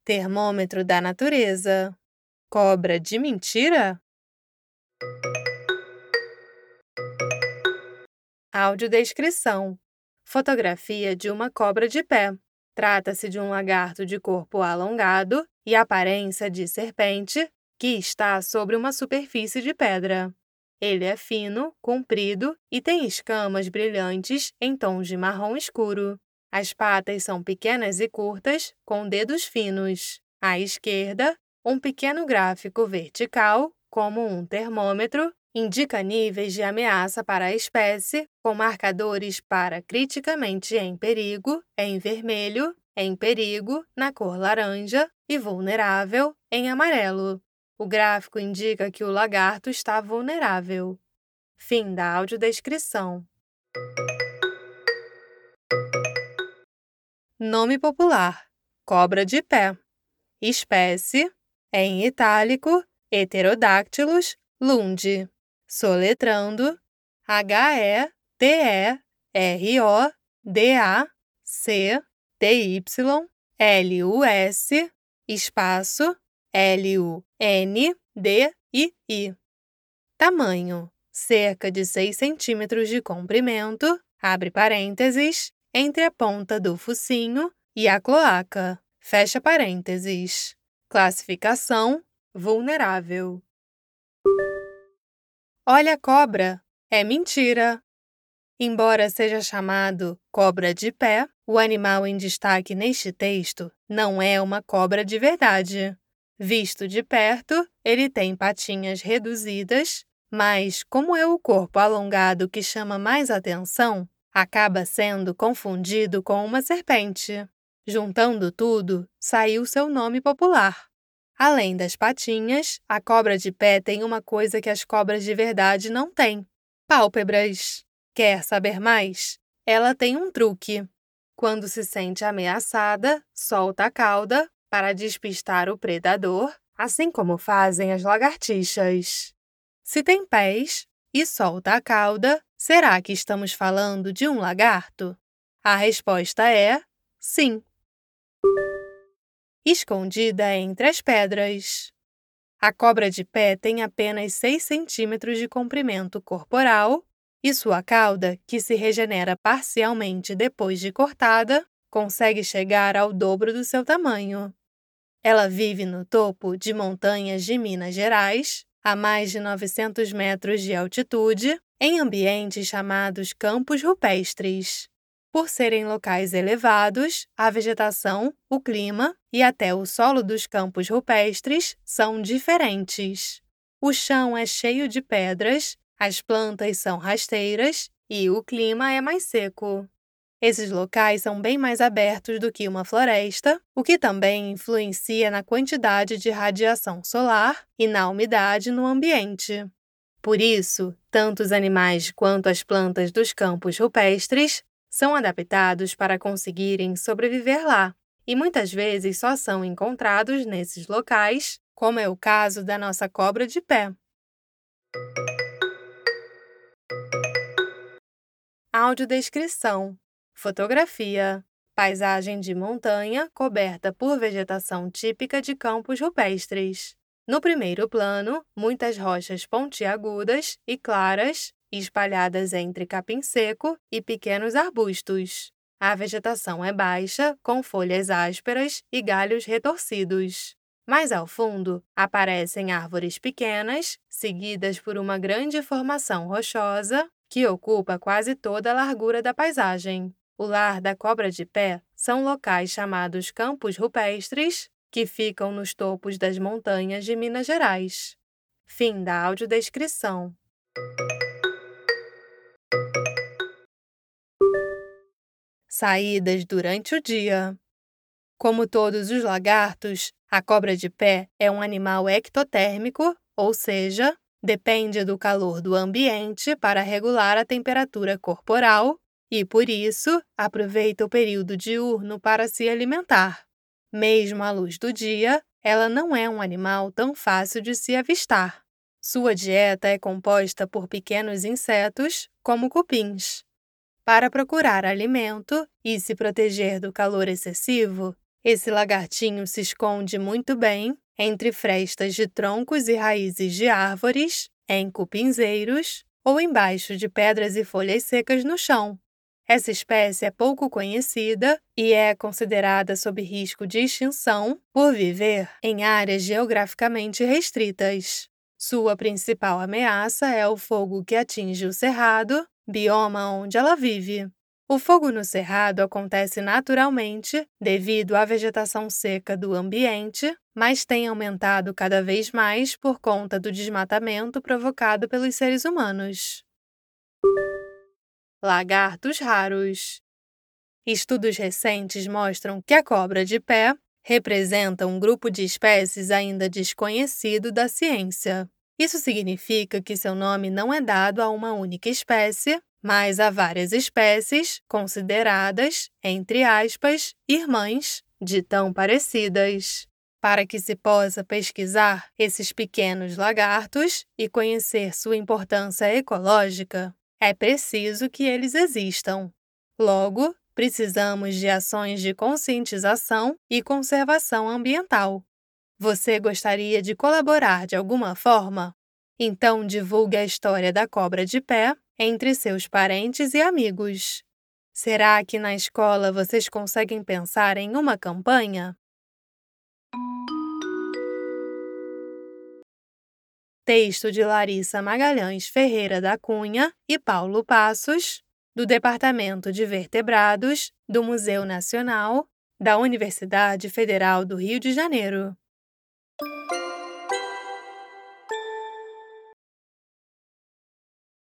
Termômetro da natureza. Cobra de mentira? Audiodescrição. Fotografia de uma cobra de pé. Trata-se de um lagarto de corpo alongado e aparência de serpente que está sobre uma superfície de pedra. Ele é fino, comprido e tem escamas brilhantes em tons de marrom escuro. As patas são pequenas e curtas, com dedos finos. À esquerda, um pequeno gráfico vertical, como um termômetro, indica níveis de ameaça para a espécie, com marcadores para criticamente em perigo, em vermelho, em perigo, na cor laranja, e vulnerável, em amarelo. O gráfico indica que o lagarto está vulnerável. Fim da audiodescrição. Nome popular: cobra de pé. Espécie, em itálico, Heterodactylus lundi. Soletrando, HETERODACTYLUS, espaço, LUNDII. Tamanho, cerca de 6 centímetros de comprimento, abre parênteses, entre a ponta do focinho e a cloaca, fecha parênteses. Classificação, vulnerável. Olha a cobra, é mentira. Embora seja chamado cobra de pé, o animal em destaque neste texto não é uma cobra de verdade. Visto de perto, ele tem patinhas reduzidas, mas como é o corpo alongado que chama mais atenção, acaba sendo confundido com uma serpente. Juntando tudo, saiu seu nome popular. Além das patinhas, a cobra de pé tem uma coisa que as cobras de verdade não têm: pálpebras. Quer saber mais? Ela tem um truque. Quando se sente ameaçada, solta a cauda para despistar o predador, assim como fazem as lagartixas. Se tem pés e solta a cauda, será que estamos falando de um lagarto? A resposta é sim. Escondida entre as pedras. A cobra de pé tem apenas 6 centímetros de comprimento corporal e sua cauda, que se regenera parcialmente depois de cortada, consegue chegar ao dobro do seu tamanho. Ela vive no topo de montanhas de Minas Gerais, a mais de 900 metros de altitude, em ambientes chamados campos rupestres. Por serem locais elevados, a vegetação, o clima e até o solo dos campos rupestres são diferentes. O chão é cheio de pedras, as plantas são rasteiras e o clima é mais seco. Esses locais são bem mais abertos do que uma floresta, o que também influencia na quantidade de radiação solar e na umidade no ambiente. Por isso, tanto os animais quanto as plantas dos campos rupestres são adaptados para conseguirem sobreviver lá, e muitas vezes só são encontrados nesses locais, como é o caso da nossa cobra de pé. Audiodescrição. Fotografia. Paisagem de montanha coberta por vegetação típica de campos rupestres. No primeiro plano, muitas rochas pontiagudas e claras, espalhadas entre capim seco e pequenos arbustos. A vegetação é baixa, com folhas ásperas e galhos retorcidos. Mais ao fundo, aparecem árvores pequenas, seguidas por uma grande formação rochosa, que ocupa quase toda a largura da paisagem. O lar da cobra de pé são locais chamados campos rupestres, que ficam nos topos das montanhas de Minas Gerais. Fim da audiodescrição. Saídas durante o dia. Como todos os lagartos, a cobra de pé é um animal ectotérmico, ou seja, depende do calor do ambiente para regular a temperatura corporal e, por isso, aproveita o período diurno para se alimentar. Mesmo à luz do dia, ela não é um animal tão fácil de se avistar. Sua dieta é composta por pequenos insetos, como cupins. Para procurar alimento e se proteger do calor excessivo, Esse lagartinho se esconde muito bem entre frestas de troncos e raízes de árvores, em cupinzeiros ou embaixo de pedras e folhas secas no chão. Essa espécie é pouco conhecida e é considerada sob risco de extinção por viver em áreas geograficamente restritas. Sua principal ameaça é o fogo que atinge o cerrado, bioma onde ela vive. O fogo no cerrado acontece naturalmente devido à vegetação seca do ambiente, mas tem aumentado cada vez mais por conta do desmatamento provocado pelos seres humanos. Lagartos raros. Estudos recentes mostram que a cobra de pé representa um grupo de espécies ainda desconhecido da ciência. Isso significa que seu nome não é dado a uma única espécie, mas a várias espécies consideradas, entre aspas, irmãs, de tão parecidas. Para que se possa pesquisar esses pequenos lagartos e conhecer sua importância ecológica, é preciso que eles existam. Logo, precisamos de ações de conscientização e conservação ambiental. Você gostaria de colaborar de alguma forma? Então divulgue a história da cobra de pé entre seus parentes e amigos. Será que na escola vocês conseguem pensar em uma campanha? Texto de Larissa Magalhães Ferreira da Cunha e Paulo Passos, do Departamento de Vertebrados do Museu Nacional da Universidade Federal do Rio de Janeiro.